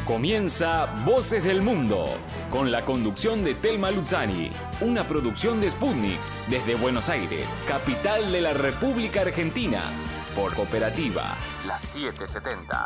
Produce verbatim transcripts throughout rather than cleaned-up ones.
Comienza Voces del Mundo, con la conducción de Telma Luzzani, una producción de Sputnik, desde Buenos Aires, capital de la República Argentina, por Cooperativa, la setecientos setenta.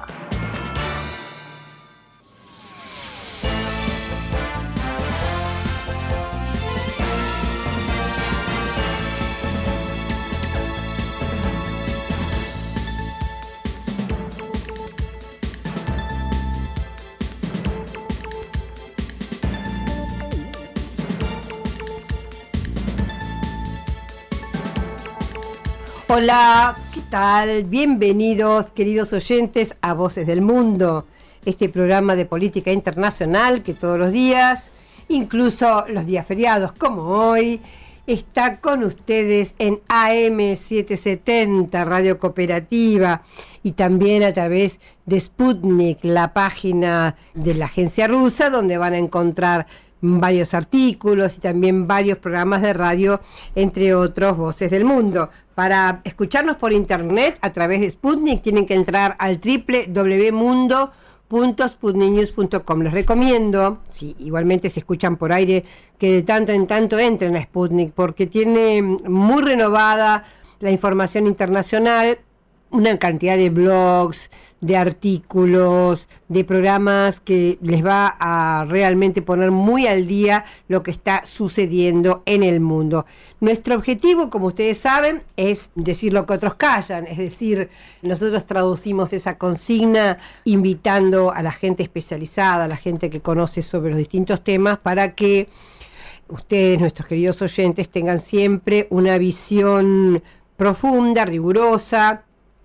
Hola, ¿qué tal? Bienvenidos, queridos oyentes, a Voces del Mundo, este programa de política internacional que todos los días, incluso los días feriados como hoy, está con ustedes en A M setecientos setenta, Radio Cooperativa, y también a través de Sputnik, la página de la agencia rusa, donde van a encontrar varios artículos y también varios programas de radio, entre otros Voces del Mundo. Para escucharnos por internet a través de Sputnik tienen que entrar al doble u doble u doble u punto mundo punto sputnik news punto com. Les recomiendo, si igualmente se escuchan por aire, que de tanto en tanto entren a Sputnik, porque tiene muy renovada la información internacional, una cantidad de blogs, de artículos, de programas que les va a realmente poner muy al día lo que está sucediendo en el mundo. Nuestro objetivo, como ustedes saben, es decir lo que otros callan, es decir, nosotros traducimos esa consigna invitando a la gente especializada, a la gente que conoce sobre los distintos temas, para que ustedes, nuestros queridos oyentes, tengan siempre una visión profunda, rigurosa,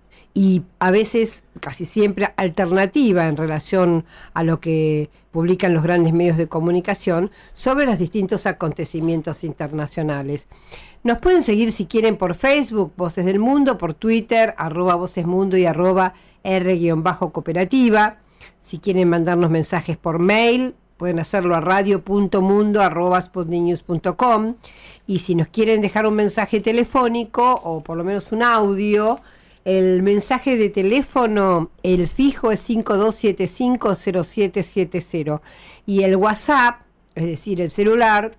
y a veces, casi siempre, alternativa en relación a lo que publican los grandes medios de comunicación sobre los distintos acontecimientos internacionales. Nos pueden seguir si quieren por Facebook, Voces del Mundo, por Twitter, arroba Voces Mundo y arroba R-Cooperativa. Si quieren mandarnos mensajes por mail, pueden hacerlo a radio punto mundo arroba sputnik news punto com. Y si nos quieren dejar un mensaje telefónico, o por lo menos un audio, el mensaje de teléfono, el fijo es cinco dos siete cinco cero siete siete cero, y el WhatsApp, es decir, el celular,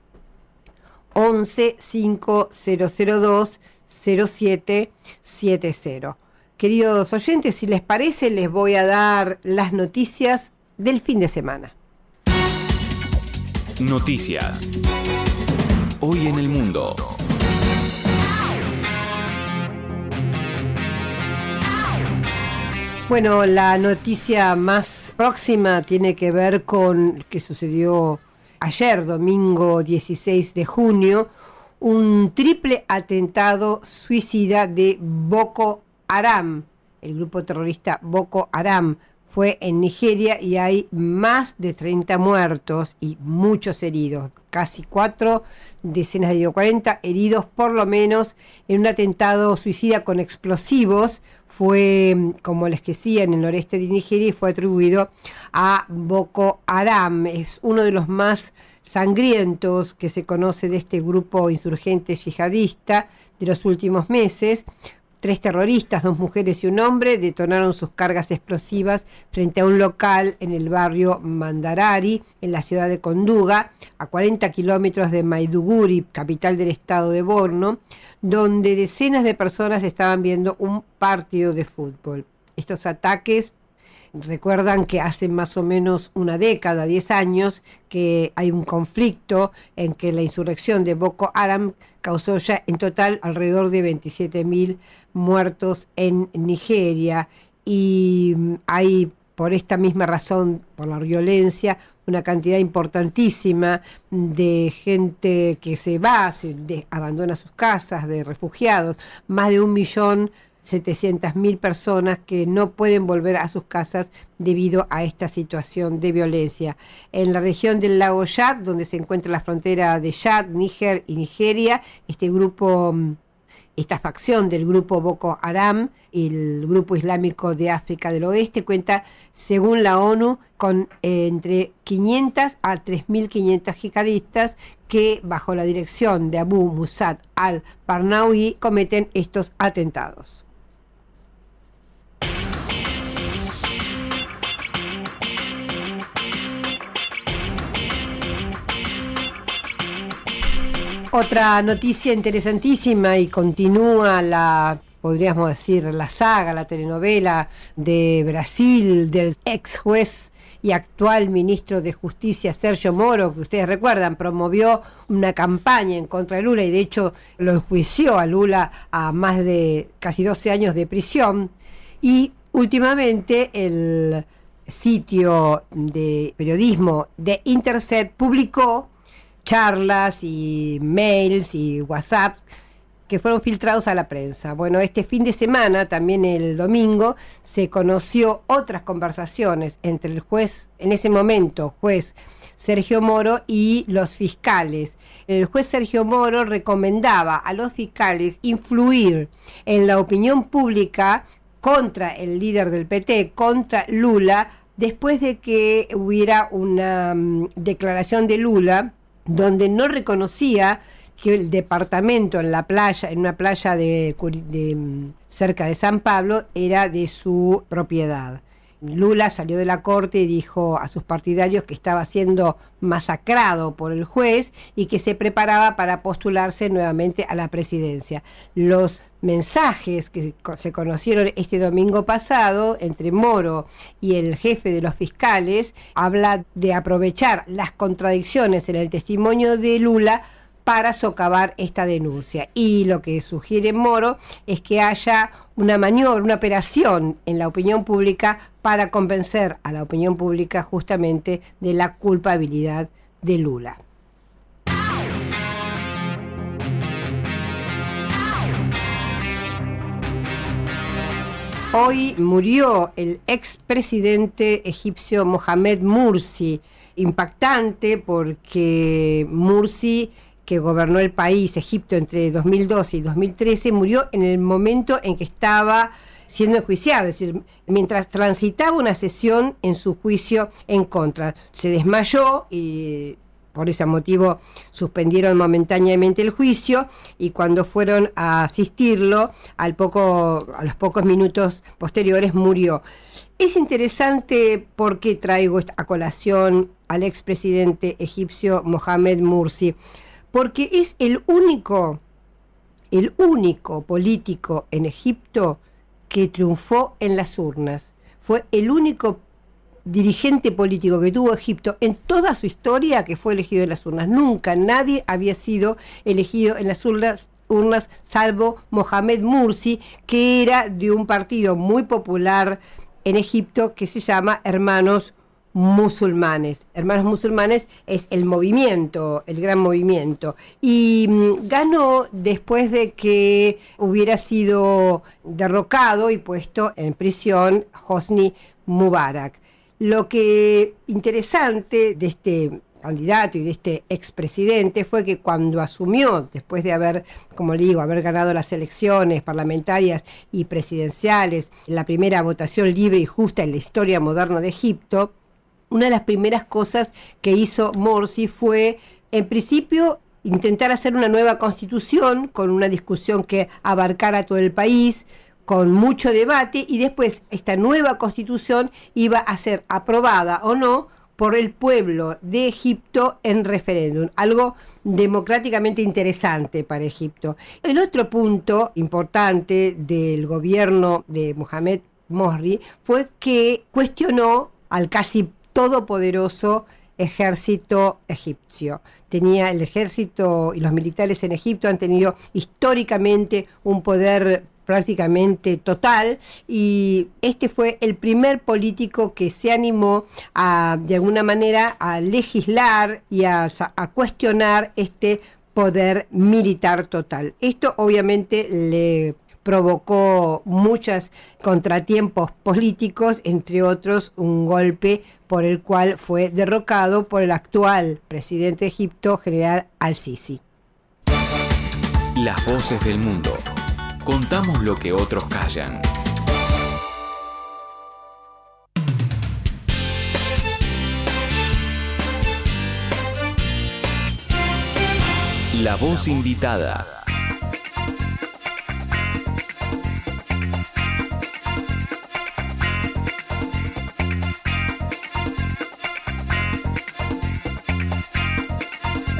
once cinco cero cero dos cero siete siete cero. Queridos oyentes, si les parece, les voy a dar las noticias del fin de semana. Noticias. Hoy en el mundo. Bueno, la noticia más próxima tiene que ver con lo que sucedió ayer, domingo dieciséis de junio, un triple atentado suicida de Boko Haram. El grupo terrorista Boko Haram fue en Nigeria y hay más de treinta muertos y muchos heridos, casi cuatro decenas de cuarenta heridos por lo menos, en un atentado suicida con explosivos. Fue, como les decía, en el noreste de Nigeria y fue atribuido a Boko Haram. Es uno de los más sangrientos que se conoce de este grupo insurgente yihadista de los últimos meses. Tres terroristas, dos mujeres y un hombre, detonaron sus cargas explosivas frente a un local en el barrio Mandarari, en la ciudad de Konduga, a cuarenta kilómetros de Maiduguri, capital del estado de Borno, donde decenas de personas estaban viendo un partido de fútbol. Estos ataques recuerdan que hace más o menos una década, diez años, que hay un conflicto en que la insurrección de Boko Haram causó ya en total alrededor de veintisiete mil muertos en Nigeria, y hay, por esta misma razón, por la violencia, una cantidad importantísima de gente que se va, se de, abandona sus casas, de refugiados, más de un millón setecientas mil personas que no pueden volver a sus casas debido a esta situación de violencia. En la región del lago Chad, donde se encuentra la frontera de Chad, Níger y Nigeria, este grupo, esta facción del grupo Boko Haram, el grupo islámico de África del Oeste, cuenta, según la ONU, con eh, entre quinientas a tres mil quinientos yihadistas que, bajo la dirección de Abu Musab al-Barnawi, cometen estos atentados. Otra noticia interesantísima y continúa la, podríamos decir, la saga, la telenovela de Brasil del ex juez y actual ministro de Justicia Sergio Moro, que ustedes recuerdan, promovió una campaña en contra de Lula y de hecho lo enjuició a Lula a más de casi doce años de prisión. Y últimamente el sitio de periodismo de Intercept publicó charlas y mails y WhatsApp que fueron filtrados a la prensa. Bueno, este fin de semana, también el domingo, se conoció otras conversaciones entre el juez, en ese momento, juez Sergio Moro y los fiscales. El juez Sergio Moro recomendaba a los fiscales influir en la opinión pública contra el líder del P T, contra Lula, después de que hubiera una um, declaración de Lula donde no reconocía que el departamento en la playa, en una playa de, de cerca de San Pablo, era de su propiedad. Lula salió de la corte y dijo a sus partidarios que estaba siendo masacrado por el juez y que se preparaba para postularse nuevamente a la presidencia. Los mensajes que se conocieron este domingo pasado entre Moro y el jefe de los fiscales habla de aprovechar las contradicciones en el testimonio de Lula para socavar esta denuncia. Y lo que sugiere Moro es que haya una maniobra, una operación en la opinión pública para convencer a la opinión pública justamente de la culpabilidad de Lula. Hoy murió el expresidente egipcio Mohamed Morsi, impactante porque Morsi, que gobernó el país, Egipto, entre dos mil doce y dos mil trece, murió en el momento en que estaba siendo enjuiciado, es decir, mientras transitaba una sesión en su juicio en contra. Se desmayó y por ese motivo suspendieron momentáneamente el juicio y cuando fueron a asistirlo, al poco, a los pocos minutos posteriores murió. Es interesante porque traigo a colación al expresidente egipcio Mohamed Morsi, porque es el único, el único político en Egipto que triunfó en las urnas. Fue el único dirigente político que tuvo Egipto en toda su historia que fue elegido en las urnas. Nunca nadie había sido elegido en las urnas, urnas salvo Mohamed Morsi, que era de un partido muy popular en Egipto que se llama Hermanos Musulmanes. Hermanos Musulmanes es el movimiento, el gran movimiento. Y mmm, ganó después de que hubiera sido derrocado y puesto en prisión Hosni Mubarak. Lo que interesante de este candidato y de este expresidente fue que cuando asumió, después de haber, como le digo, haber ganado las elecciones parlamentarias y presidenciales, la primera votación libre y justa en la historia moderna de Egipto, una de las primeras cosas que hizo Morsi fue, en principio, intentar hacer una nueva constitución con una discusión que abarcara todo el país, con mucho debate, y después esta nueva constitución iba a ser aprobada o no por el pueblo de Egipto en referéndum, algo democráticamente interesante para Egipto. El otro punto importante del gobierno de Mohamed Morsi fue que cuestionó al casi todopoderoso ejército egipcio. Tenía el ejército y los militares en Egipto han tenido históricamente un poder prácticamente total, y este fue el primer político que se animó a, de alguna manera, a legislar y a, a cuestionar este poder militar total. Esto obviamente le provocó muchos contratiempos políticos, entre otros un golpe por el cual fue derrocado por el actual presidente de Egipto, general Al-Sisi. Las voces del mundo. Contamos lo que otros callan. La voz invitada.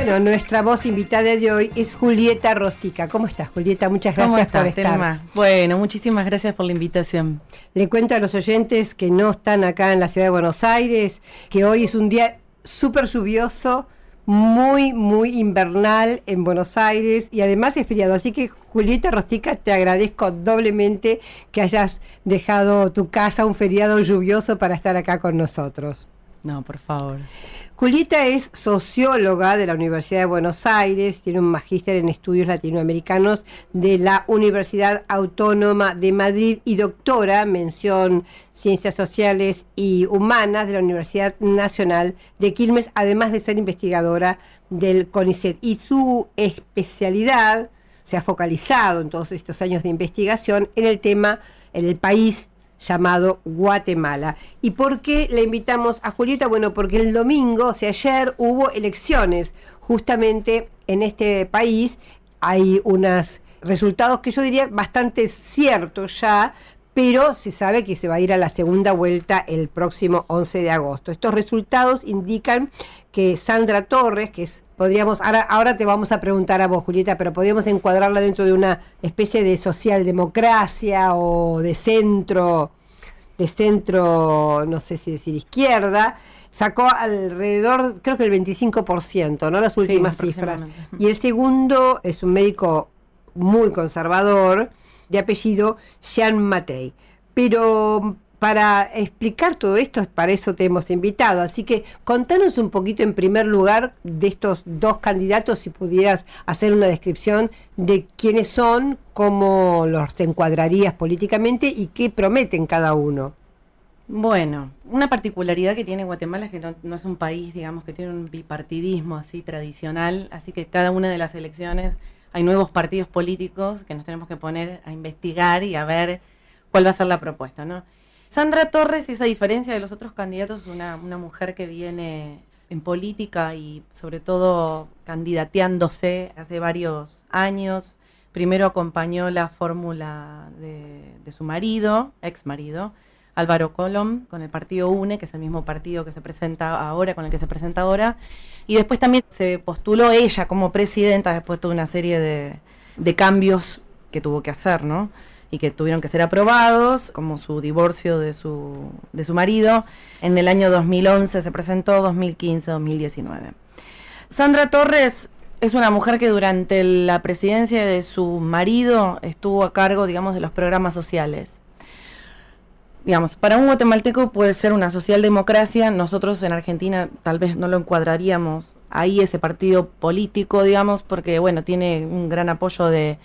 Bueno, nuestra voz invitada de hoy es Julieta Rostica. ¿Cómo estás, Julieta? Muchas gracias ¿Cómo estás, por estar. Telma? Bueno, muchísimas gracias por la invitación. Le cuento a los oyentes que no están acá en la ciudad de Buenos Aires, que hoy es un día súper lluvioso, muy, muy invernal en Buenos Aires y además es feriado. Así que, Julieta Rostica, te agradezco doblemente que hayas dejado tu casa un feriado lluvioso para estar acá con nosotros. No, por favor. Julieta es socióloga de la Universidad de Buenos Aires, tiene un magíster en estudios latinoamericanos de la Universidad Autónoma de Madrid y doctora, mención Ciencias Sociales y Humanas de la Universidad Nacional de Quilmes, además de ser investigadora del CONICET. Y su especialidad se ha focalizado en todos estos años de investigación en el tema, en el país llamado Guatemala. ¿Y por qué la invitamos a Julieta? Bueno, porque el domingo, o sea, ayer hubo elecciones justamente en este país. Hay unos resultados que yo diría bastante ciertos ya, pero se sabe que se va a ir a la segunda vuelta el próximo once de agosto. Estos resultados indican que Sandra Torres, que es, podríamos, ahora, ahora te vamos a preguntar a vos, Julieta, pero podríamos encuadrarla dentro de una especie de socialdemocracia o de centro, de centro, no sé si decir izquierda, sacó alrededor, creo que el veinticinco por ciento, ¿no? Las últimas sí, cifras. Y el segundo es un médico muy conservador, de apellido Jean Matei. Pero para explicar todo esto, para eso te hemos invitado. Así que contanos un poquito en primer lugar de estos dos candidatos, si pudieras hacer una descripción de quiénes son, cómo los encuadrarías políticamente y qué prometen cada uno. Bueno, una particularidad que tiene Guatemala es que no, no es un país, digamos, que tiene un bipartidismo así tradicional, así que cada una de las elecciones hay nuevos partidos políticos que nos tenemos que poner a investigar y a ver cuál va a ser la propuesta, ¿no? Sandra Torres, esa diferencia de los otros candidatos, es una, una mujer que viene en política y sobre todo candidateándose hace varios años. Primero acompañó la fórmula de, de su marido, ex marido, Álvaro Colom, con el partido UNE, que es el mismo partido que se presenta ahora, con el que se presenta ahora, y después también se postuló ella como presidenta, después de una serie de, de cambios que tuvo que hacer, ¿no? Y que tuvieron que ser aprobados, como su divorcio de su, de su marido. En el año dos mil once se presentó, dos mil quince, dos mil diecinueve. Sandra Torres es una mujer que durante la presidencia de su marido estuvo a cargo, digamos, de los programas sociales. Digamos, para un guatemalteco puede ser una socialdemocracia, nosotros en Argentina tal vez no lo encuadraríamos ahí ese partido político, digamos, porque bueno, tiene un gran apoyo de,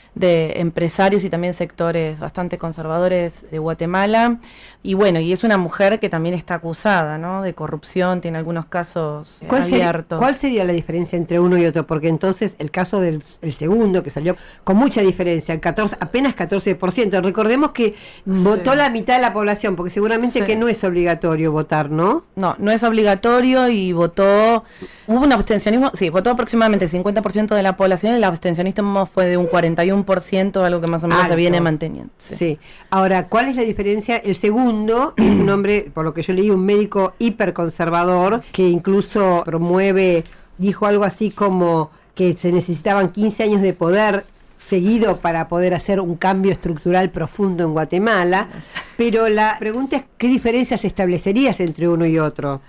de empresarios y también sectores bastante conservadores de Guatemala, y bueno, y es una mujer que también está acusada, ¿no?, de corrupción, tiene algunos casos ¿Cuál abiertos. Sería, ¿Cuál sería la diferencia entre uno y otro? Porque entonces el caso del el segundo, que salió con mucha diferencia, el catorce, apenas catorce por ciento, recordemos que sí. Votó la mitad de la población, porque seguramente sí. Que no es obligatorio votar, ¿no? No, no es obligatorio y votó, hubo un abstencionismo, sí, votó aproximadamente el cincuenta por ciento de la población, el abstencionismo fue de un cuarenta y uno por ciento, algo que más o menos Alto. Se viene manteniendo. Sí. sí. Ahora, ¿cuál es la diferencia? El segundo es un hombre, por lo que yo leí, un médico hiperconservador, que incluso promueve, dijo algo así como que se necesitaban quince años de poder seguido para poder hacer un cambio estructural profundo en Guatemala, pero la pregunta es, ¿qué diferencias establecerías entre uno y otro?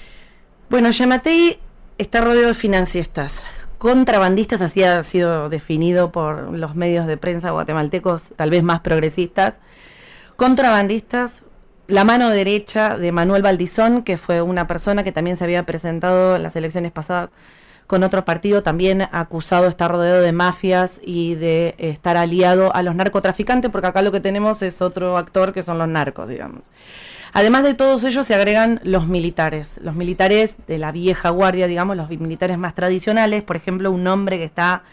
Bueno, Yamatei está rodeado de financistas, contrabandistas, así ha sido definido por los medios de prensa guatemaltecos, tal vez más progresistas, contrabandistas, la mano derecha de Manuel Valdizón, que fue una persona que también se había presentado en las elecciones pasadas con otro partido, también acusado de estar rodeado de mafias y de estar aliado a los narcotraficantes, porque acá lo que tenemos es otro actor que son los narcos, digamos. Además de todos ellos se agregan los militares, los militares de la vieja guardia, digamos, los militares más tradicionales, por ejemplo, un hombre que está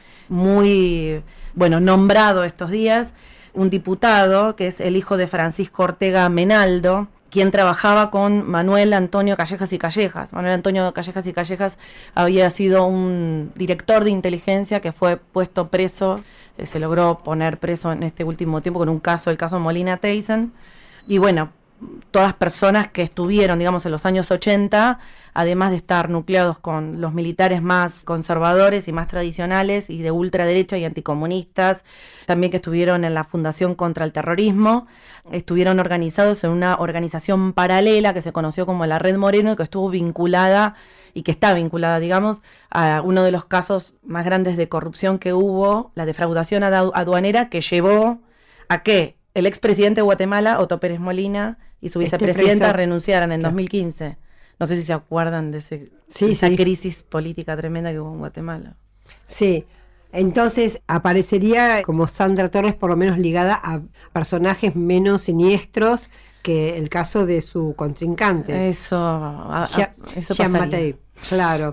muy, bueno, nombrado estos días, un diputado que es el hijo de Francisco Ortega Menaldo, quien trabajaba con Manuel Antonio Callejas y Callejas. Manuel Antonio Callejas y Callejas había sido un director de inteligencia que fue puesto preso, eh, se logró poner preso en este último tiempo con un caso, el caso Molina Teyssen, y bueno, todas personas que estuvieron, digamos, en los años ochenta, además de estar nucleados con los militares más conservadores y más tradicionales y de ultraderecha y anticomunistas, también que estuvieron en la Fundación contra el Terrorismo, estuvieron organizados en una organización paralela que se conoció como la Red Moreno y que estuvo vinculada y que está vinculada, digamos, a uno de los casos más grandes de corrupción que hubo, la defraudación aduanera, que llevó a que el expresidente de Guatemala, Otto Pérez Molina, y su vicepresidenta este renunciaran en claro. dos mil quince. No sé si se acuerdan de, ese, sí, de esa sí. crisis política tremenda que hubo en Guatemala. Sí, entonces aparecería como Sandra Torres, por lo menos ligada a personajes menos siniestros que el caso de su contrincante. Eso, a, a, ya, eso Jean Mattei, claro.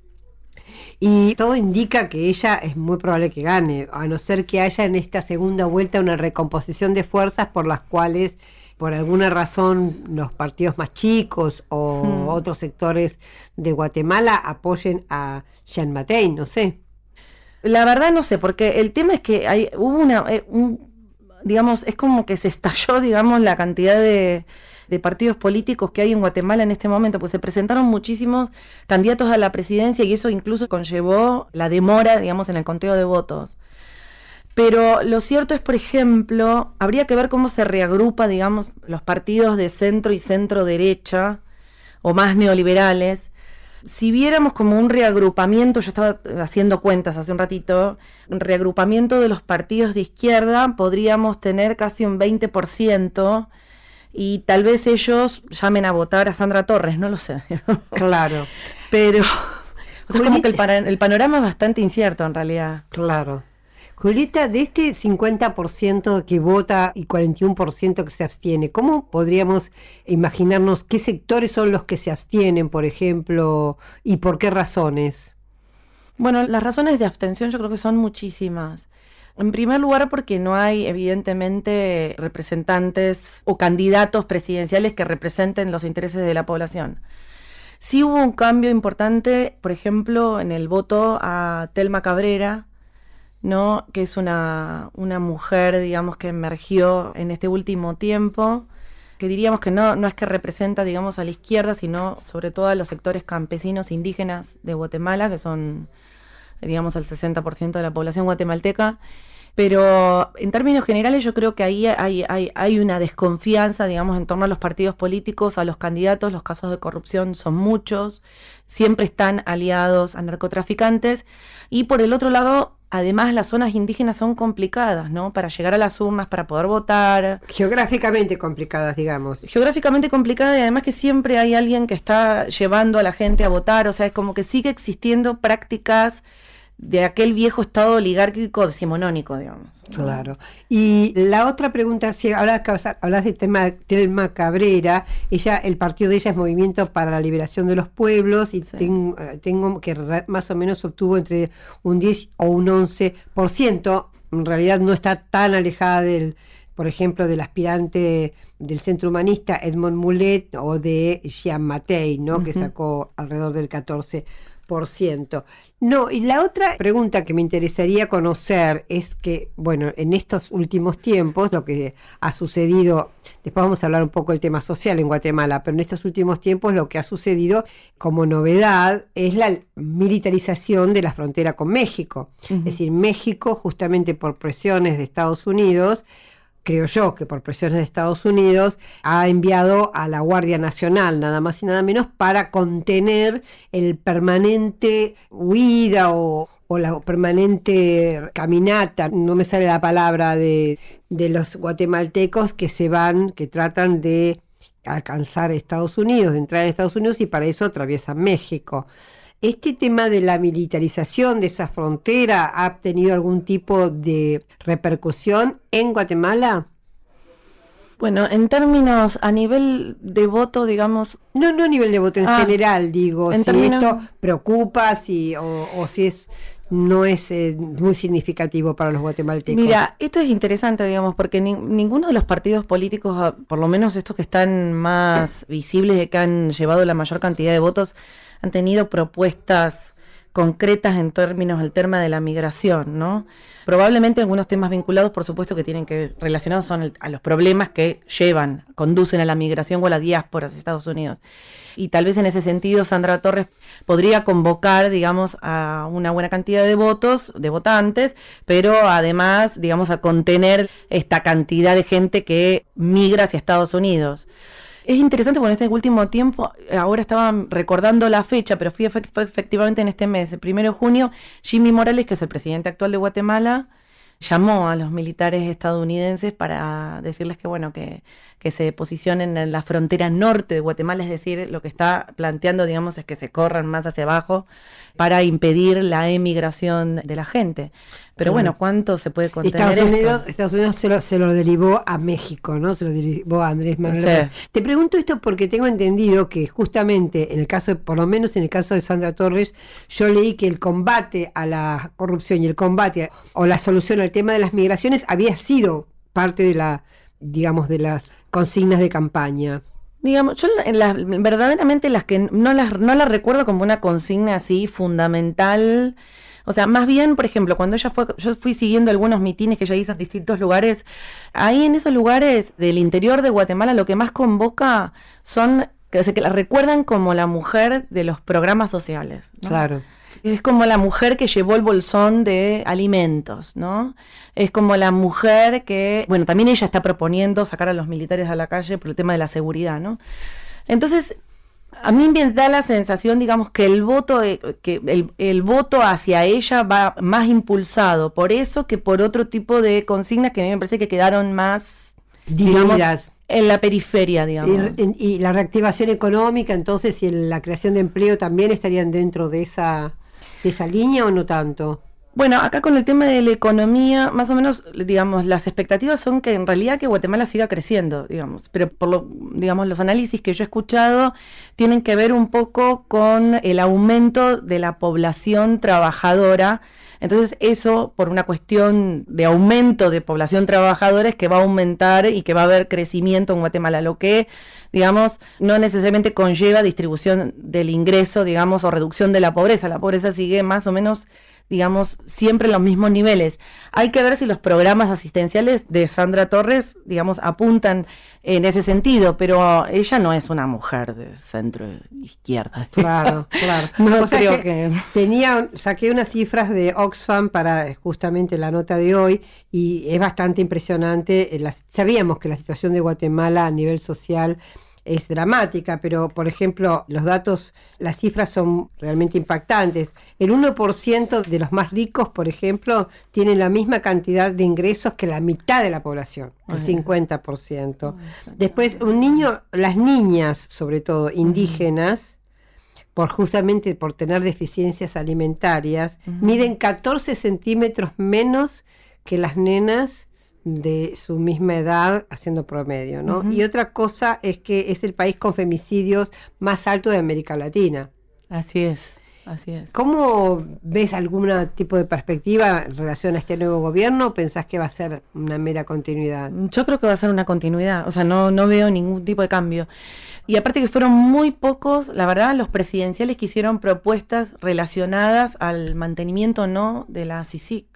Y todo indica que ella es muy probable que gane, a no ser que haya en esta segunda vuelta una recomposición de fuerzas por las cuales, por alguna razón, los partidos más chicos o hmm. otros sectores de Guatemala apoyen a Jean Mattei, no sé. La verdad no sé, porque el tema es que hay, hubo una, eh, un, digamos, es como que se estalló, digamos, la cantidad de... de partidos políticos que hay en Guatemala en este momento, pues se presentaron muchísimos candidatos a la presidencia y eso incluso conllevó la demora, digamos, en el conteo de votos. Pero lo cierto es, por ejemplo, habría que ver cómo se reagrupa, digamos, los partidos de centro y centro derecha, o más neoliberales. Si viéramos como un reagrupamiento, yo estaba haciendo cuentas hace un ratito, un reagrupamiento de los partidos de izquierda, podríamos tener casi un veinte por ciento, y tal vez ellos llamen a votar a Sandra Torres, no lo sé. Claro. Pero, o sea, como que el, para, el panorama es bastante incierto en realidad. Claro. Julieta, de este cincuenta por ciento que vota y cuarenta y uno por ciento que se abstiene, ¿cómo podríamos imaginarnos qué sectores son los que se abstienen, por ejemplo, y por qué razones? Bueno, las razones de abstención yo creo que son muchísimas. En primer lugar, porque no hay, evidentemente, representantes o candidatos presidenciales que representen los intereses de la población. Sí hubo un cambio importante, por ejemplo, en el voto a Telma Cabrera, ¿no? Que es una, una mujer, digamos, que emergió en este último tiempo, que diríamos que no, no es que representa, digamos, a la izquierda, sino sobre todo a los sectores campesinos indígenas de Guatemala, que son, digamos, el sesenta por ciento de la población guatemalteca. Pero en términos generales yo creo que ahí hay, hay, hay una desconfianza, digamos, en torno a los partidos políticos, a los candidatos. Los casos de corrupción son muchos, siempre están aliados a narcotraficantes. Y por el otro lado, además, las zonas indígenas son complicadas, ¿no? Para llegar a las urnas, para poder votar. Geográficamente complicadas, digamos. Geográficamente complicadas, y además que siempre hay alguien que está llevando a la gente a votar. O sea, es como que sigue existiendo prácticas de aquel viejo estado oligárquico decimonónico, digamos. Claro. Y la otra pregunta, si hablas, hablas de tema Telma Cabrera, ella, el partido de ella es Movimiento para la Liberación de los Pueblos, y sí. tengo, tengo que re, más o menos obtuvo entre un diez o un once por ciento, en realidad no está tan alejada del, por ejemplo, del aspirante del Centro Humanista Edmond Mulet o de Jean Mattei, ¿no? Uh-huh. Que sacó alrededor del catorce por ciento. No, y la otra pregunta que me interesaría conocer es que, bueno, en estos últimos tiempos, lo que ha sucedido, después vamos a hablar un poco del tema social en Guatemala, pero en estos últimos tiempos lo que ha sucedido como novedad es la militarización de la frontera con México. Uh-huh. Es decir, México, justamente por presiones de Estados Unidos, creo yo que por presiones de Estados Unidos, ha enviado a la Guardia Nacional, nada más y nada menos, para contener el permanente huida o, o la permanente caminata, no me sale la palabra, de, de los guatemaltecos que se van, que tratan de alcanzar Estados Unidos, de entrar en Estados Unidos, y para eso atraviesan México. ¿Este tema de la militarización de esa frontera ha tenido algún tipo de repercusión en Guatemala? Bueno, en términos a nivel de voto, digamos... No, no a nivel de voto, en ah, general, digo, si términos... esto preocupa si, o, o si es no es eh, muy significativo para los guatemaltecos. Mira, esto es interesante, digamos, porque ni, ninguno de los partidos políticos, por lo menos estos que están más visibles y que han llevado la mayor cantidad de votos, han tenido propuestas concretas en términos del tema de la migración, ¿no? Probablemente algunos temas vinculados, por supuesto, que tienen que relacionados son el, a los problemas que llevan, conducen a la migración o a la diáspora hacia Estados Unidos. Y tal vez en ese sentido Sandra Torres podría convocar, digamos, a una buena cantidad de votos, de votantes, pero además, digamos, a contener esta cantidad de gente que migra hacia Estados Unidos. Es interesante porque en este último tiempo, ahora estaba recordando la fecha, pero fue, fue efectivamente en este mes, el primero de junio, Jimmy Morales, que es el presidente actual de Guatemala, llamó a los militares estadounidenses para decirles que bueno que, que se posicionen en la frontera norte de Guatemala, es decir, lo que está planteando, digamos, es que se corran más hacia abajo para impedir la emigración de la gente. Pero bueno, ¿cuánto se puede contener Estados Unidos, esto? Estados Unidos se lo, se lo derivó a México, ¿no? Se lo derivó a Andrés Manuel. Sí. Te pregunto esto porque tengo entendido que justamente en el caso, de, por lo menos en el caso de Sandra Torres, yo leí que el combate a la corrupción y el combate o la solución al tema de las migraciones había sido parte de la, digamos, de las consignas de campaña. Digamos, yo en las, verdaderamente las que no las, no las recuerdo como una consigna así fundamental. O sea, más bien, por ejemplo, cuando ella fue, yo fui siguiendo algunos mitines que ella hizo en distintos lugares, ahí en esos lugares del interior de Guatemala lo que más convoca son, que, o sea, que la recuerdan como la mujer de los programas sociales, ¿no? Claro. Es como la mujer que llevó el bolsón de alimentos, ¿no? Es como la mujer que, bueno, también ella está proponiendo sacar a los militares a la calle por el tema de la seguridad, ¿no? Entonces, a mí me da la sensación, digamos, que el voto, que el, el voto hacia ella va más impulsado por eso que por otro tipo de consignas que a mí me parece que quedaron más, digamos, en la periferia, digamos. Y, y la reactivación económica, entonces, y la creación de empleo también estarían dentro de esa, de esa línea, ¿o no tanto? Bueno, acá con el tema de la economía, más o menos, digamos, las expectativas son que en realidad que Guatemala siga creciendo, digamos, pero por lo, digamos, los análisis que yo he escuchado tienen que ver un poco con el aumento de la población trabajadora. Entonces eso, por una cuestión de aumento de población trabajadora, es que va a aumentar y que va a haber crecimiento en Guatemala, lo que, digamos, no necesariamente conlleva distribución del ingreso, digamos, o reducción de la pobreza. La pobreza sigue más o menos, digamos, siempre en los mismos niveles. Hay que ver si los programas asistenciales de Sandra Torres, digamos, apuntan en ese sentido, pero ella no es una mujer de centro izquierda. Claro, claro. No o sea creo que, que... Tenía, saqué unas cifras de Oxfam para justamente la nota de hoy y es bastante impresionante. Las, sabíamos que la situación de Guatemala a nivel social es dramática, pero por ejemplo los datos, las cifras son realmente impactantes. El uno por ciento de los más ricos, por ejemplo, tienen la misma cantidad de ingresos que la mitad de la población, el cincuenta por ciento. Después, un niño, las niñas, sobre todo indígenas, por justamente por tener deficiencias alimentarias, uh-huh. miden catorce centímetros menos que las nenas de su misma edad haciendo promedio, ¿no? Uh-huh. Y otra cosa es que es el país con femicidios más alto de América Latina. Así es, así es. ¿Cómo ves algún tipo de perspectiva en relación a este nuevo gobierno o pensás que va a ser una mera continuidad? Yo creo que va a ser una continuidad, o sea, no, no veo ningún tipo de cambio. Y aparte que fueron muy pocos, la verdad, los presidenciales que hicieron propuestas relacionadas al mantenimiento o no de la CICIG.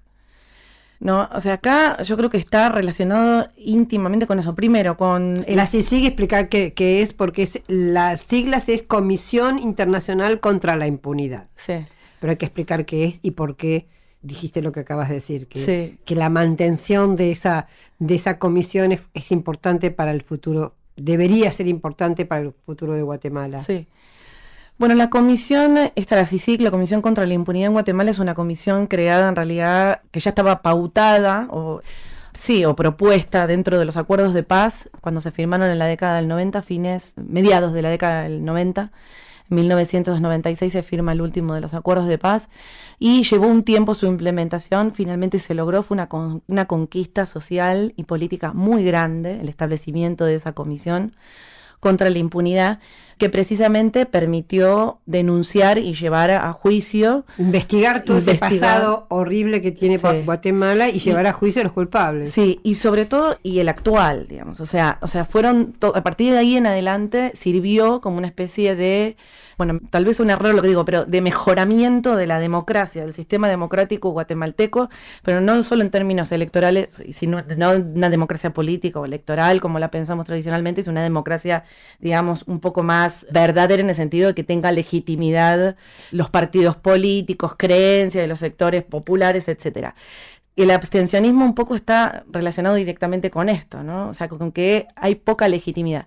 No, o sea, acá yo creo que está relacionado íntimamente con eso. Primero, con... El... La CICIG, explicar qué, qué es, porque es, las siglas es Comisión Internacional contra la Impunidad. Sí. Pero hay que explicar qué es y por qué dijiste lo que acabas de decir, que, sí. que la mantención de esa, de esa comisión es, es importante para el futuro, debería ser importante para el futuro de Guatemala. Sí. Bueno, la comisión, esta la CICIG, la Comisión contra la Impunidad en Guatemala, es una comisión creada en realidad que ya estaba pautada o sí, o propuesta dentro de los acuerdos de paz cuando se firmaron en la década del noventa, fines, mediados de la década del noventa. En mil novecientos noventa y seis se firma el último de los acuerdos de paz y llevó un tiempo su implementación, finalmente se logró, fue una, con, una conquista social y política muy grande, el establecimiento de esa comisión contra la impunidad, que precisamente permitió denunciar y llevar a juicio. Investigar todo investigar, ese pasado horrible que tiene sí. Guatemala y llevar a juicio a los culpables. Sí, y sobre todo, y el actual, digamos, o sea, o sea, fueron, to- a partir de ahí en adelante sirvió como una especie de, bueno, tal vez un error lo que digo, pero de mejoramiento de la democracia, del sistema democrático guatemalteco, pero no solo en términos electorales, sino no una democracia política o electoral como la pensamos tradicionalmente, es una democracia, digamos, un poco más verdadera en el sentido de que tenga legitimidad los partidos políticos, creencias de los sectores populares, etcétera. El abstencionismo un poco está relacionado directamente con esto, ¿no? O sea, con que hay poca legitimidad.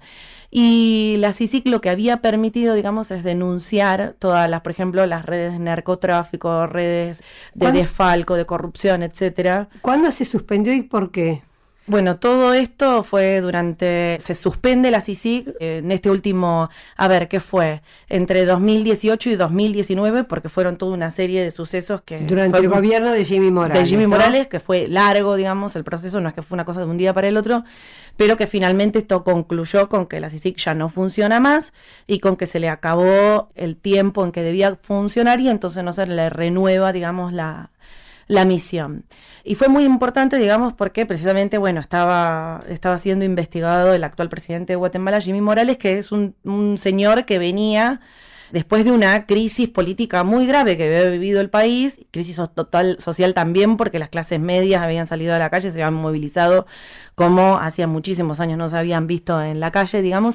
Y la CICIG lo que había permitido, digamos, es denunciar todas las, por ejemplo, las redes de narcotráfico, redes de ¿Cuándo? desfalco, de corrupción, etcétera. ¿Cuándo se suspendió y por qué? Bueno, todo esto fue durante, se suspende la CICIG en este último, a ver, ¿qué fue? Entre dos mil dieciocho y dos mil diecinueve, porque fueron toda una serie de sucesos que... Durante fue, el gobierno de Jimmy Morales. De Jimmy ¿no? Morales, que fue largo, digamos, el proceso, no es que fue una cosa de un día para el otro, pero que finalmente esto concluyó con que la CICIG ya no funciona más y con que se le acabó el tiempo en que debía funcionar y entonces no se le renueva, digamos, la... la misión. Y fue muy importante, digamos, porque precisamente, bueno, estaba, estaba siendo investigado el actual presidente de Guatemala, Jimmy Morales, que es un, un señor que venía después de una crisis política muy grave que había vivido el país, crisis total social también, porque las clases medias habían salido a la calle, se habían movilizado como hacía muchísimos años no se habían visto en la calle, digamos,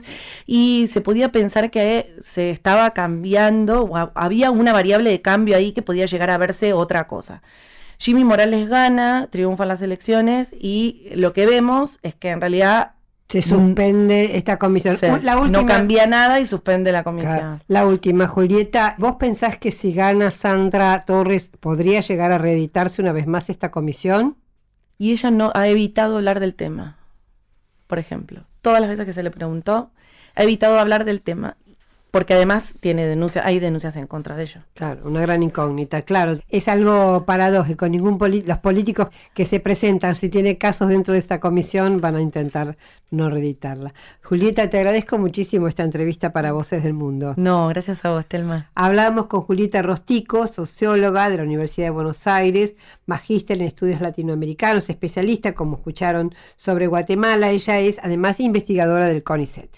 y se podía pensar que se estaba cambiando, o había una variable de cambio ahí que podía llegar a verse otra cosa. Jimmy Morales gana, triunfa en las elecciones y lo que vemos es que en realidad se suspende esta comisión. Sí, la última, no cambia nada y suspende la comisión. Claro, la última, Julieta, ¿vos pensás que si gana Sandra Torres podría llegar a reeditarse una vez más esta comisión? Y ella no ha evitado hablar del tema, por ejemplo. Todas las veces que se le preguntó, ha evitado hablar del tema. Porque además tiene denuncias, hay denuncias en contra de ello. Claro, una gran incógnita, claro. Es algo paradójico. Ningún poli- los políticos que se presentan, si tiene casos dentro de esta comisión, van a intentar no reeditarla. Julieta, te agradezco muchísimo esta entrevista para Voces del Mundo. No, gracias a vos, Telma. Hablamos con Julieta Rostico, socióloga de la Universidad de Buenos Aires, magíster en estudios latinoamericanos, especialista, como escucharon, sobre Guatemala. Ella es además investigadora del CONICET.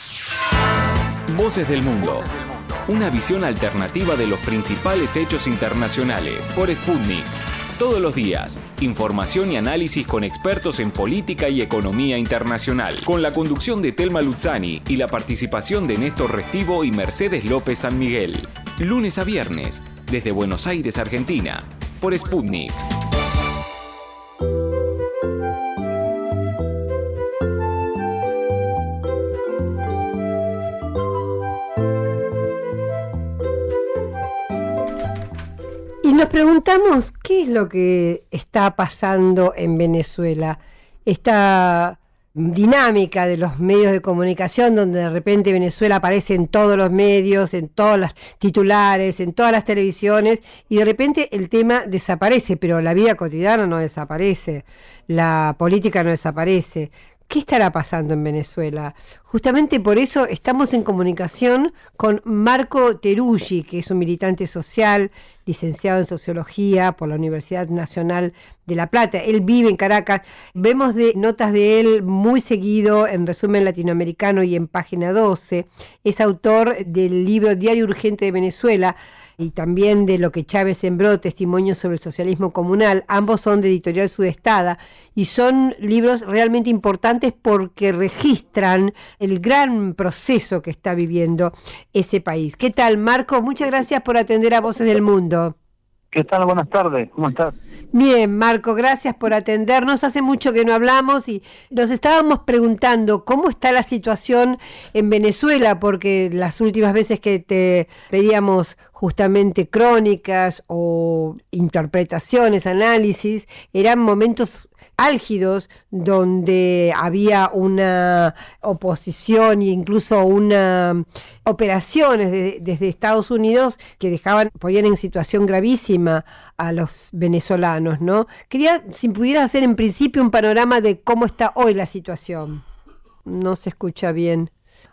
Voces del Mundo. Una visión alternativa de los principales hechos internacionales por Sputnik. Todos los días, información y análisis con expertos en política y economía internacional, con la conducción de Telma Luzzani y la participación de Néstor Restivo y Mercedes López San Miguel. Lunes a viernes, desde Buenos Aires, Argentina, por Sputnik. Y nos preguntamos qué es lo que está pasando en Venezuela. Esta dinámica de los medios de comunicación donde de repente Venezuela aparece en todos los medios, en todas las titulares, en todas las televisiones y de repente el tema desaparece, pero la vida cotidiana no desaparece, la política no desaparece. ¿Qué estará pasando en Venezuela? Justamente por eso estamos en comunicación con Marco Teruggi, que es un militante social, licenciado en Sociología por la Universidad Nacional de La Plata. Él vive en Caracas. Vemos de notas de él muy seguido en Resumen Latinoamericano y en Página doce. Es autor del libro Diario Urgente de Venezuela y también de Lo que Chávez sembró, Testimonios sobre el socialismo comunal. Ambos son de Editorial Sudestada y son libros realmente importantes porque registran el gran proceso que está viviendo ese país. ¿Qué tal, Marco? Muchas gracias por atender a Voces del Mundo. ¿Qué tal? Buenas tardes. ¿Cómo estás? Bien, Marco, gracias por atendernos. Hace mucho que no hablamos y nos estábamos preguntando cómo está la situación en Venezuela, porque las últimas veces que te pedíamos justamente crónicas o interpretaciones, análisis, eran momentos álgidos donde había una oposición e incluso una operaciones de, desde Estados Unidos que dejaban, ponían en situación gravísima a los venezolanos, ¿no? Quería, si pudieras hacer en principio un panorama de cómo está hoy la situación. No se escucha bien.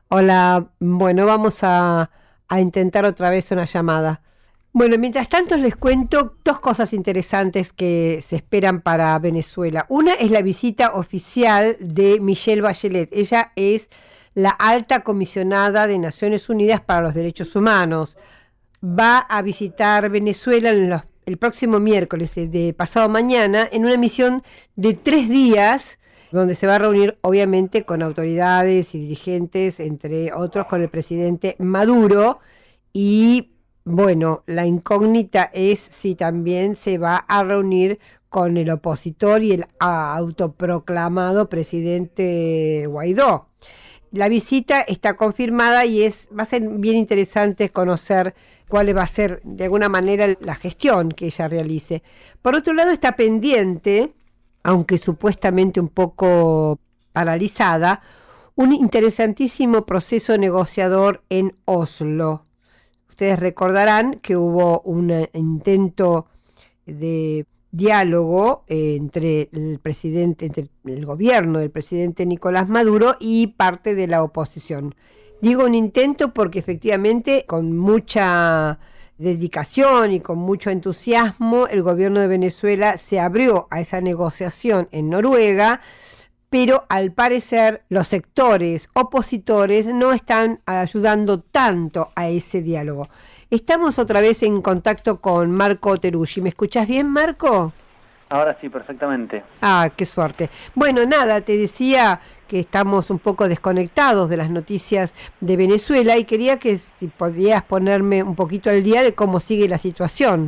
Hola, bueno, vamos a, a intentar otra vez una llamada. Bueno, mientras tanto les cuento dos cosas interesantes que se esperan para Venezuela. Una es la visita oficial de Michelle Bachelet. Ella es la alta comisionada de Naciones Unidas para los Derechos Humanos. Va a visitar Venezuela en los, el próximo miércoles de pasado mañana en una misión de tres días donde se va a reunir obviamente con autoridades y dirigentes, entre otros con el presidente Maduro, y bueno, la incógnita es si también se va a reunir con el opositor y el autoproclamado presidente Guaidó. La visita está confirmada y es va a ser bien interesante conocer cuál va a ser de alguna manera la gestión que ella realice. Por otro lado está pendiente, aunque supuestamente un poco paralizada, un interesantísimo proceso negociador en Oslo. Ustedes recordarán que hubo un intento de diálogo eh, entre el presidente, entre el gobierno del presidente Nicolás Maduro y parte de la oposición. Digo un intento porque efectivamente con mucha dedicación y con mucho entusiasmo el gobierno de Venezuela se abrió a esa negociación en Noruega, pero al parecer los sectores opositores no están ayudando tanto a ese diálogo. Estamos otra vez en contacto con Marco Teruggi. ¿Me escuchás bien, Marco? Ahora sí, perfectamente. Ah, qué suerte. Bueno, nada, te decía que estamos un poco desconectados de las noticias de Venezuela y quería que si podías ponerme un poquito al día de cómo sigue la situación.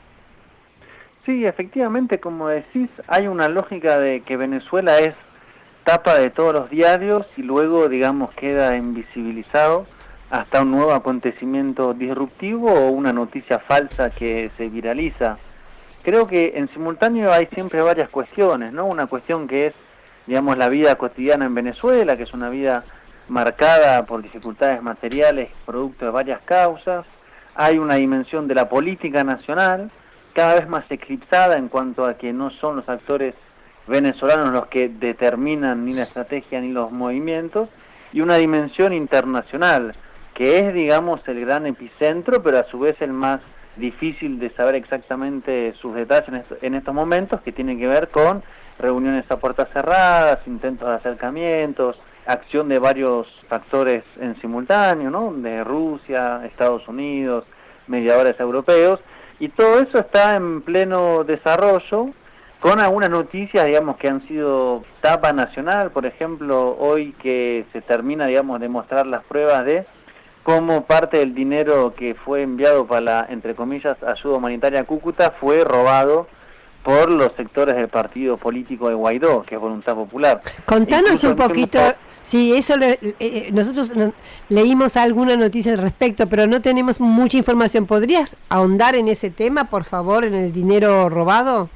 Sí, efectivamente, como decís, hay una lógica de que Venezuela es tapa de todos los diarios y luego, digamos, queda invisibilizado hasta un nuevo acontecimiento disruptivo o una noticia falsa que se viraliza. Creo que en simultáneo hay siempre varias cuestiones, ¿no? Una cuestión que es, digamos, la vida cotidiana en Venezuela, que es una vida marcada por dificultades materiales, producto de varias causas. Hay una dimensión de la política nacional, cada vez más eclipsada en cuanto a que no son los actores venezolanos los que determinan ni la estrategia ni los movimientos, y una dimensión internacional, que es, digamos, el gran epicentro, pero a su vez el más difícil de saber exactamente sus detalles en, est en estos momentos, que tiene que ver con reuniones a puertas cerradas, intentos de acercamientos, acción de varios factores en simultáneo, ¿no? De Rusia, Estados Unidos, mediadores europeos, y todo eso está en pleno desarrollo, con algunas noticias, digamos, que han sido tapa nacional. Por ejemplo, hoy que se termina, digamos, de mostrar las pruebas de cómo parte del dinero que fue enviado para la, entre comillas, ayuda humanitaria a Cúcuta fue robado por los sectores del partido político de Guaidó, que es Voluntad Popular. Contanos Incluso un poquito, tiempo... sí, eso le, eh, nosotros leímos alguna noticia al respecto, pero no tenemos mucha información. ¿Podrías ahondar en ese tema, por favor, en el dinero robado?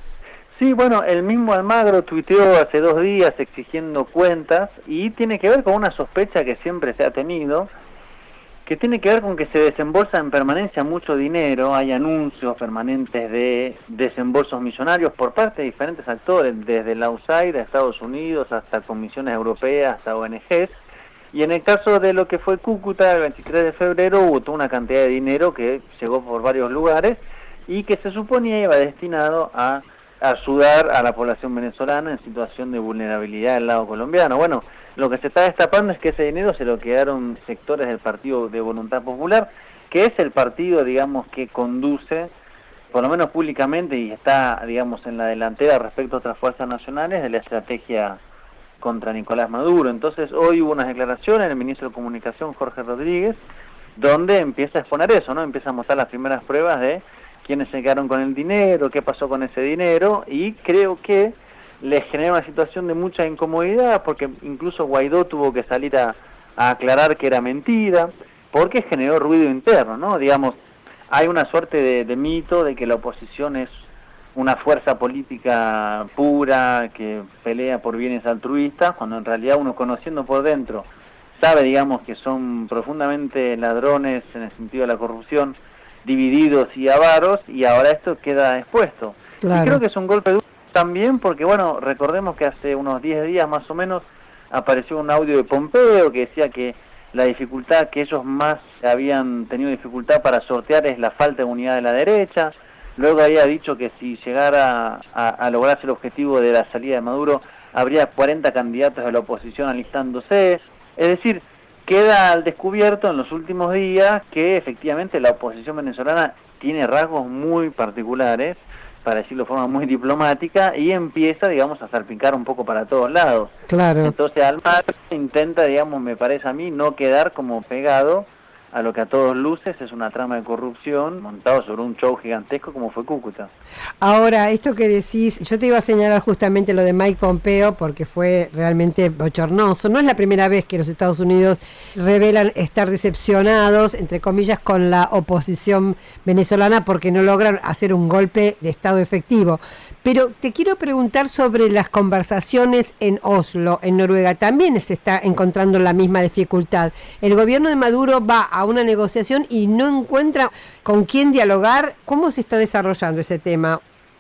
Sí, bueno, el mismo Almagro tuiteó hace dos días exigiendo cuentas y tiene que ver con una sospecha que siempre se ha tenido, que tiene que ver con que se desembolsa en permanencia mucho dinero. Hay anuncios permanentes de desembolsos millonarios por parte de diferentes actores, desde la U S A I D a Estados Unidos hasta comisiones europeas, hasta O N Ges, y en el caso de lo que fue Cúcuta, el veintitrés de febrero hubo toda una cantidad de dinero que llegó por varios lugares y que se suponía iba destinado a ayudar a la población venezolana en situación de vulnerabilidad del lado colombiano. Bueno, lo que se está destapando es que ese dinero se lo quedaron sectores del Partido de Voluntad Popular, que es el partido, digamos, que conduce, por lo menos públicamente, y está, digamos, en la delantera respecto a otras fuerzas nacionales de la estrategia contra Nicolás Maduro. Entonces, hoy hubo unas declaraciones del ministro de Comunicación, Jorge Rodríguez, donde empieza a exponer eso, ¿no? Empieza a mostrar las primeras pruebas de quiénes se quedaron con el dinero, qué pasó con ese dinero, y creo que les genera una situación de mucha incomodidad, porque incluso Guaidó tuvo que salir a, a aclarar que era mentira, porque generó ruido interno, ¿no? Digamos, hay una suerte de, de mito de que la oposición es una fuerza política pura, que pelea por bienes altruistas, cuando en realidad uno, conociendo por dentro, sabe, digamos, que son profundamente ladrones en el sentido de la corrupción, divididos y avaros, y ahora esto queda expuesto. Claro. Y creo que es un golpe duro también porque, bueno, recordemos que hace unos diez días más o menos apareció un audio de Pompeo que decía que la dificultad que ellos más habían tenido dificultad para sortear es la falta de unidad de la derecha. Luego había dicho que si llegara a, a lograrse el objetivo de la salida de Maduro, habría cuarenta candidatos de la oposición alistándose. Es decir, queda al descubierto en los últimos días que efectivamente la oposición venezolana tiene rasgos muy particulares, para decirlo de forma muy diplomática, y empieza, digamos, a salpicar un poco para todos lados. Claro. Entonces, Almagro intenta, digamos, me parece a mí, no quedar como pegado a lo que a todos luces es una trama de corrupción montado sobre un show gigantesco como fue Cúcuta. Ahora, esto que decís, yo te iba a señalar justamente lo de Mike Pompeo porque fue realmente bochornoso. No es la primera vez que los Estados Unidos revelan estar decepcionados, entre comillas, con la oposición venezolana porque no logran hacer un golpe de Estado efectivo. Pero te quiero preguntar sobre las conversaciones en Oslo, en Noruega. También se está encontrando la misma dificultad. El gobierno de Maduro va a una negociación y no encuentra con quién dialogar. ¿Cómo se está desarrollando ese tema?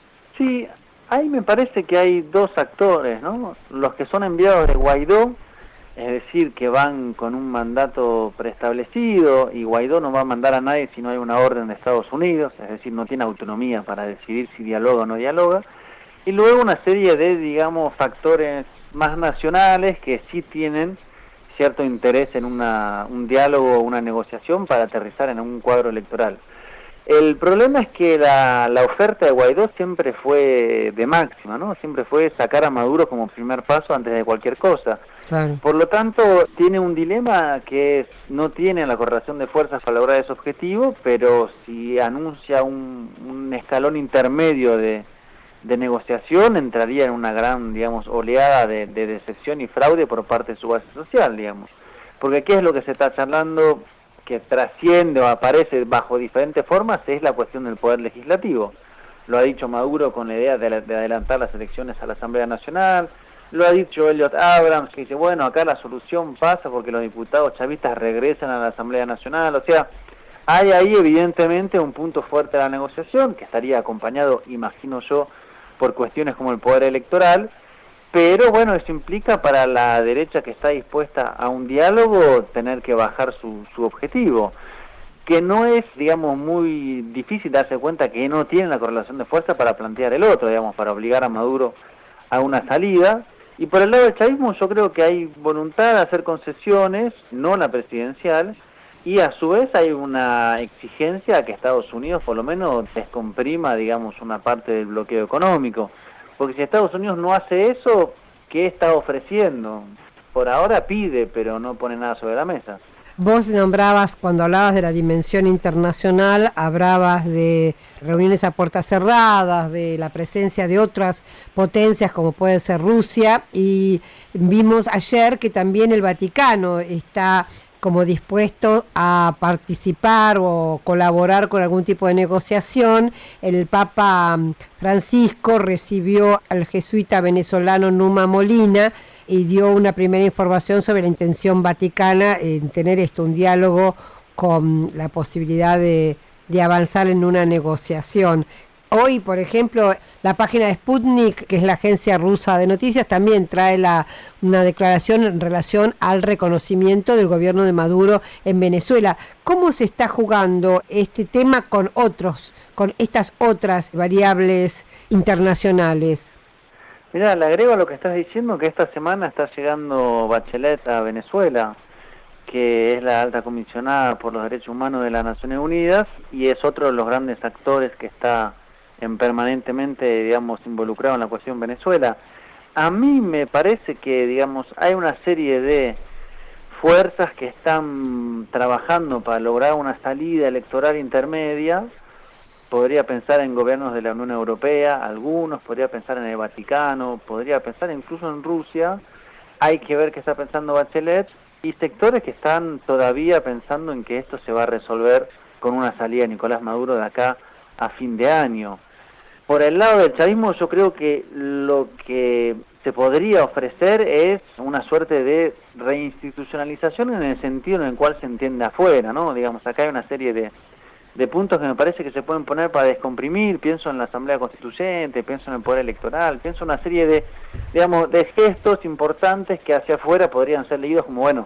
Sí, ahí me parece que hay dos actores, ¿no? Los que son enviados de Guaidó, es decir, que van con un mandato preestablecido, y Guaidó no va a mandar a nadie si no hay una orden de Estados Unidos, es decir, no tiene autonomía para decidir si dialoga o no dialoga, y luego una serie de, digamos, factores más nacionales que sí tienen cierto interés en una, un diálogo o una negociación para aterrizar en un cuadro electoral. El problema es que la, la oferta de Guaidó siempre fue de máxima, ¿no? Siempre fue sacar a Maduro como primer paso antes de cualquier cosa. Claro. Por lo tanto, tiene un dilema que es, no tiene la correlación de fuerzas para lograr ese objetivo, pero si anuncia un, un escalón intermedio de, de negociación, entraría en una gran, digamos, oleada de, de decepción y fraude por parte de su base social, digamos. Porque ¿qué es lo que se está charlando que trasciende o aparece bajo diferentes formas? Es la cuestión del poder legislativo. Lo ha dicho Maduro con la idea de, de adelantar las elecciones a la Asamblea Nacional, lo ha dicho Elliot Abrams, que dice, bueno, acá la solución pasa porque los diputados chavistas regresan a la Asamblea Nacional. O sea, hay ahí evidentemente un punto fuerte de la negociación, que estaría acompañado, imagino yo, por cuestiones como el poder electoral, pero bueno, eso implica para la derecha que está dispuesta a un diálogo tener que bajar su, su objetivo, que no es, digamos, muy difícil darse cuenta que no tiene la correlación de fuerza para plantear el otro, digamos, para obligar a Maduro a una salida. Y por el lado del chavismo yo creo que hay voluntad de hacer concesiones, no la presidencial, y a su vez hay una exigencia a que Estados Unidos por lo menos descomprima, digamos, una parte del bloqueo económico. Porque si Estados Unidos no hace eso, ¿qué está ofreciendo? Por ahora pide, pero no pone nada sobre la mesa. Vos nombrabas, cuando hablabas de la dimensión internacional, hablabas de reuniones a puertas cerradas, de la presencia de otras potencias como puede ser Rusia, y vimos ayer que también el Vaticano está como dispuesto a participar o colaborar con algún tipo de negociación. El Papa Francisco recibió al jesuita venezolano Numa Molina y dio una primera información sobre la intención vaticana en tener esto, un diálogo con la posibilidad de, de avanzar en una negociación. Hoy, por ejemplo, la página de Sputnik, que es la agencia rusa de noticias, también trae la, una declaración en relación al reconocimiento del gobierno de Maduro en Venezuela. ¿Cómo se está jugando este tema con otros, con estas otras variables internacionales? Mirá, le agrego a lo que estás diciendo que esta semana está llegando Bachelet a Venezuela, que es la alta comisionada por los derechos humanos de las Naciones Unidas y es otro de los grandes actores que está en permanentemente, digamos, involucrado en la cuestión Venezuela. A mí me parece que, digamos, hay una serie de fuerzas que están trabajando para lograr una salida electoral intermedia. Podría pensar en gobiernos de la Unión Europea, algunos, podría pensar en el Vaticano, podría pensar incluso en Rusia. Hay que ver qué está pensando Bachelet, y sectores que están todavía pensando en que esto se va a resolver con una salida de Nicolás Maduro de acá a fin de año. Por el lado del chavismo, yo creo que lo que se podría ofrecer es una suerte de reinstitucionalización en el sentido en el cual se entiende afuera, ¿no? Digamos, acá hay una serie de, de puntos que me parece que se pueden poner para descomprimir. Pienso en la Asamblea Constituyente, pienso en el Poder Electoral, pienso en una serie de, digamos, de gestos importantes que hacia afuera podrían ser leídos como, bueno,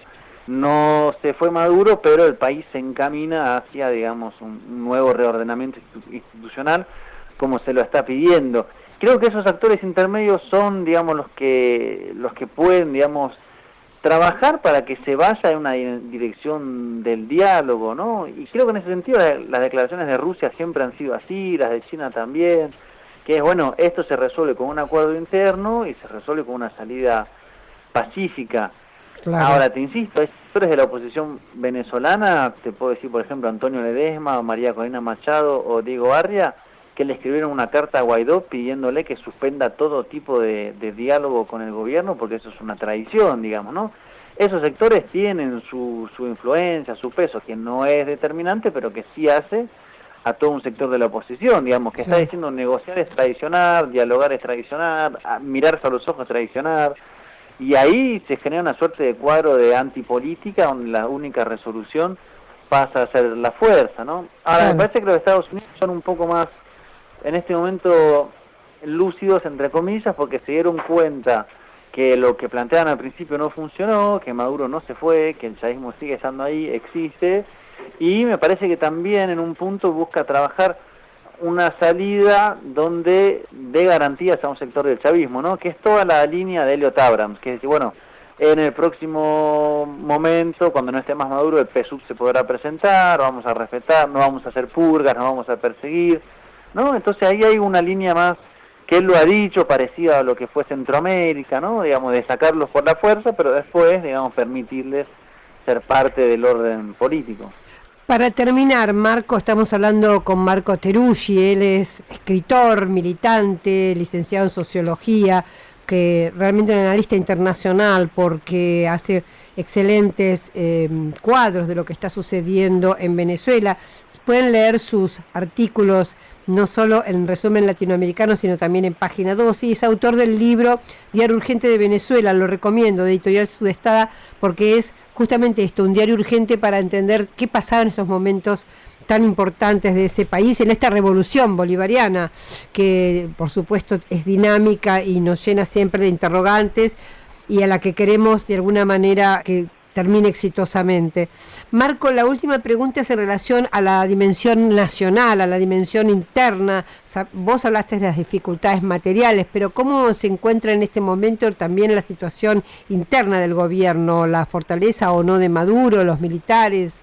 no se fue Maduro, pero el país se encamina hacia, digamos, un nuevo reordenamiento institucional, como se lo está pidiendo. Creo que esos actores intermedios son, digamos, los que los que pueden, digamos, trabajar para que se vaya en una dirección del diálogo, ¿no? Y creo que en ese sentido las declaraciones de Rusia siempre han sido así, las de China también, que es, bueno, esto se resuelve con un acuerdo interno y se resuelve con una salida pacífica. Claro. Ahora, te insisto, hay sectores de la oposición venezolana, te puedo decir, por ejemplo, Antonio Ledesma, María Corina Machado o Diego Arria, que le escribieron una carta a Guaidó pidiéndole que suspenda todo tipo de, de diálogo con el gobierno, porque eso es una traición, digamos, ¿no? Esos sectores tienen su, su influencia, su peso, que no es determinante, pero que sí hace a todo un sector de la oposición, digamos, que sí. Está diciendo negociar es traicionar, dialogar es traicionar, mirarse a los ojos es traicionar, y ahí se genera una suerte de cuadro de antipolítica, donde la única resolución pasa a ser la fuerza, ¿no? Ahora, sí. Me parece que los Estados Unidos son un poco más en este momento lúcidos, entre comillas, porque se dieron cuenta que lo que planteaban al principio no funcionó, que Maduro no se fue, que el chavismo sigue estando ahí, existe, y me parece que también en un punto busca trabajar una salida donde dé garantías a un sector del chavismo, ¿no? Que es toda la línea de Elliot Abrams, que es decir, bueno, en el próximo momento, cuando no esté más Maduro, el P S U V se podrá presentar, vamos a respetar, no vamos a hacer purgas, no vamos a perseguir, ¿no? Entonces ahí hay una línea más que él lo ha dicho, parecida a lo que fue Centroamérica, ¿no? Digamos, de sacarlos por la fuerza, pero después, digamos, permitirles ser parte del orden político. Para terminar, Marco, estamos hablando con Marco Teruggi, él es escritor, militante, licenciado en Sociología, que realmente es un analista internacional porque hace excelentes eh, cuadros de lo que está sucediendo en Venezuela. Pueden leer sus artículos no solo en Resumen Latinoamericano, sino también en Página doce, y es autor del libro Diario Urgente de Venezuela, lo recomiendo, de Editorial Sudestada, porque es justamente esto, un diario urgente para entender qué pasaba en esos momentos tan importantes de ese país, en esta revolución bolivariana, que por supuesto es dinámica y nos llena siempre de interrogantes, y a la que queremos de alguna manera que termine exitosamente. Marco, la última pregunta es en relación a la dimensión nacional, a la dimensión interna. O sea, vos hablaste de las dificultades materiales, pero ¿cómo se encuentra en este momento también la situación interna del gobierno, la fortaleza o no de Maduro, los militares?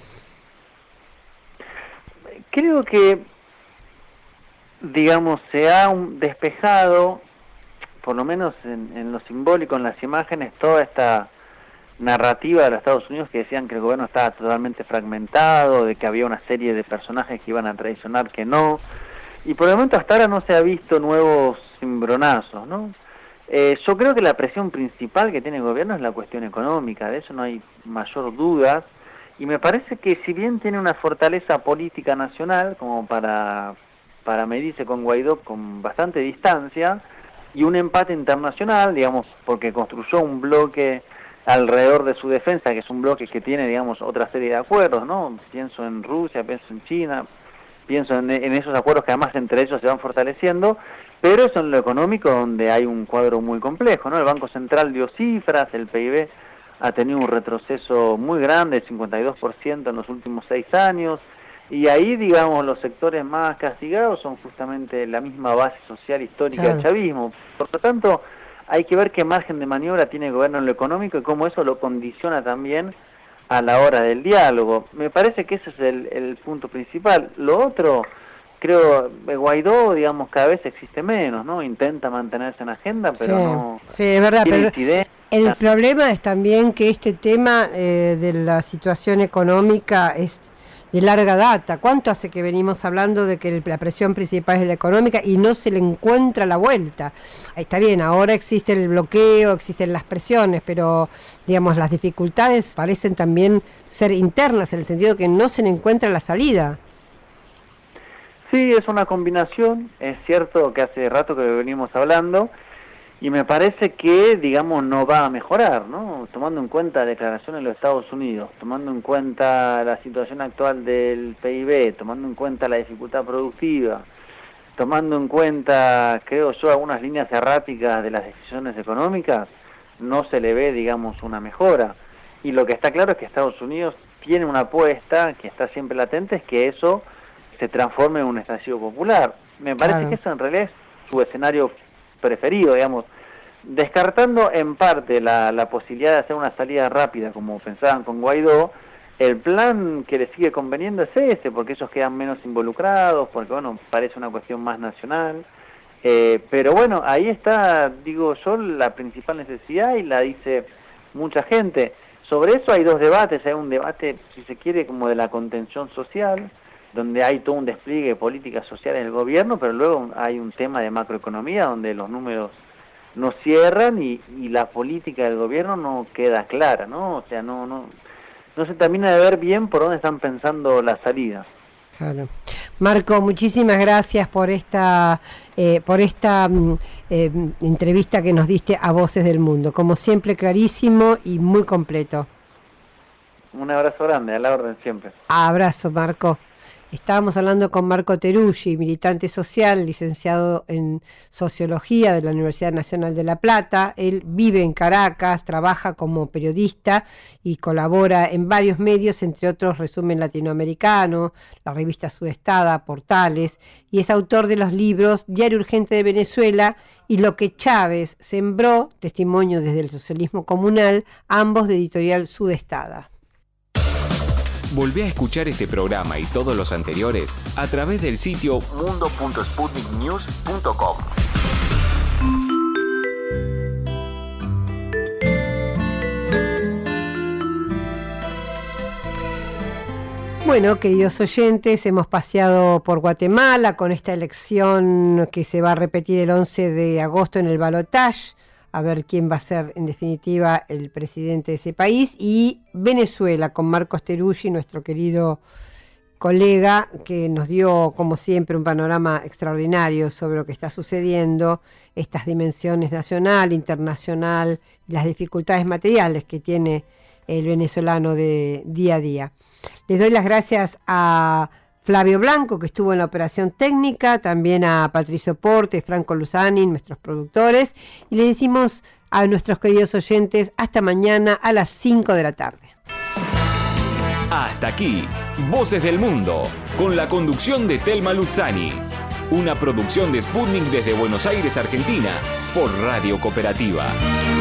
Creo que, digamos, se ha despejado, por lo menos en, en lo simbólico, en las imágenes, toda esta narrativa de los Estados Unidos que decían que el gobierno estaba totalmente fragmentado, de que había una serie de personajes que iban a traicionar que no, y por el momento hasta ahora no se ha visto nuevos cimbronazos, ¿no? Eh, yo creo que la presión principal que tiene el gobierno es la cuestión económica, de eso no hay mayor duda, y me parece que si bien tiene una fortaleza política nacional, como para, para medirse con Guaidó con bastante distancia, y un empate internacional, digamos, porque construyó un bloque alrededor de su defensa, que es un bloque que tiene, digamos, otra serie de acuerdos, ¿no? Pienso en Rusia, pienso en China, pienso en, en esos acuerdos que además entre ellos se van fortaleciendo, pero eso en lo económico donde hay un cuadro muy complejo, ¿no? El Banco Central dio cifras, el P I B ha tenido un retroceso muy grande, cincuenta y dos por ciento en los últimos seis años, y ahí, digamos, los sectores más castigados son justamente la misma base social histórica claro. del chavismo. Por lo tanto, hay que ver qué margen de maniobra tiene el gobierno en lo económico y cómo eso lo condiciona también a la hora del diálogo. Me parece que ese es el, el punto principal. Lo otro, creo, Guaidó, digamos, cada vez existe menos, ¿no? Intenta mantenerse en agenda, pero sí, no... Sí, es verdad, pero incidencia. El problema es también que este tema eh, de la situación económica es de larga data. ¿Cuánto hace que venimos hablando de que el, la presión principal es la económica y no se le encuentra la vuelta? Está bien, ahora existe el bloqueo, existen las presiones, pero digamos las dificultades parecen también ser internas, en el sentido que no se le encuentra la salida. Sí, es una combinación, es cierto que hace rato que venimos hablando, y me parece que, digamos, no va a mejorar, ¿no? Tomando en cuenta declaraciones de los Estados Unidos, tomando en cuenta la situación actual del P I B, tomando en cuenta la dificultad productiva, tomando en cuenta, creo yo, algunas líneas erráticas de las decisiones económicas, no se le ve, digamos, una mejora. Y lo que está claro es que Estados Unidos tiene una apuesta que está siempre latente, es que eso se transforme en un estallido popular. Me parece claro. que eso en realidad es su escenario preferido, digamos, descartando en parte la, la posibilidad de hacer una salida rápida, como pensaban con Guaidó. El plan que le sigue conveniendo es ese, porque ellos quedan menos involucrados, porque, bueno, parece una cuestión más nacional. Eh, pero bueno, ahí está, digo yo, la principal necesidad y la dice mucha gente. Sobre eso hay dos debates, hay un debate, si se quiere, como de la contención social, donde hay todo un despliegue de políticas sociales del gobierno, pero luego hay un tema de macroeconomía donde los números no cierran y, y la política del gobierno no queda clara, ¿no? O sea, no no no se termina de ver bien por dónde están pensando la salida. Claro. Marco, muchísimas gracias por esta eh, por esta eh, entrevista que nos diste a Voces del Mundo. Como siempre, clarísimo y muy completo. Un abrazo grande, a la orden siempre. Abrazo, Marco. Estábamos hablando con Marco Teruggi, militante social, licenciado en Sociología de la Universidad Nacional de La Plata. Él vive en Caracas, trabaja como periodista y colabora en varios medios, entre otros Resumen Latinoamericano, la revista Sudestada, Portales, y es autor de los libros Diario Urgente de Venezuela y Lo que Chávez sembró, testimonio desde el socialismo comunal, ambos de editorial Sudestada. Volvé a escuchar este programa y todos los anteriores a través del sitio mundo punto sputnik news punto com. Bueno, queridos oyentes, hemos paseado por Guatemala con esta elección que se va a repetir el once de agosto en el balotaje, a ver quién va a ser en definitiva el presidente de ese país, y Venezuela con Marcos Teruggi, nuestro querido colega, que nos dio como siempre un panorama extraordinario sobre lo que está sucediendo, estas dimensiones nacional, internacional, las dificultades materiales que tiene el venezolano de día a día. Les doy las gracias a Flavio Blanco, que estuvo en la operación técnica, también a Patricio Porte, Franco Luzani, nuestros productores, y le decimos a nuestros queridos oyentes hasta mañana a las cinco de la tarde. Hasta aquí, Voces del Mundo, con la conducción de Telma Luzzani, una producción de Sputnik desde Buenos Aires, Argentina, por Radio Cooperativa.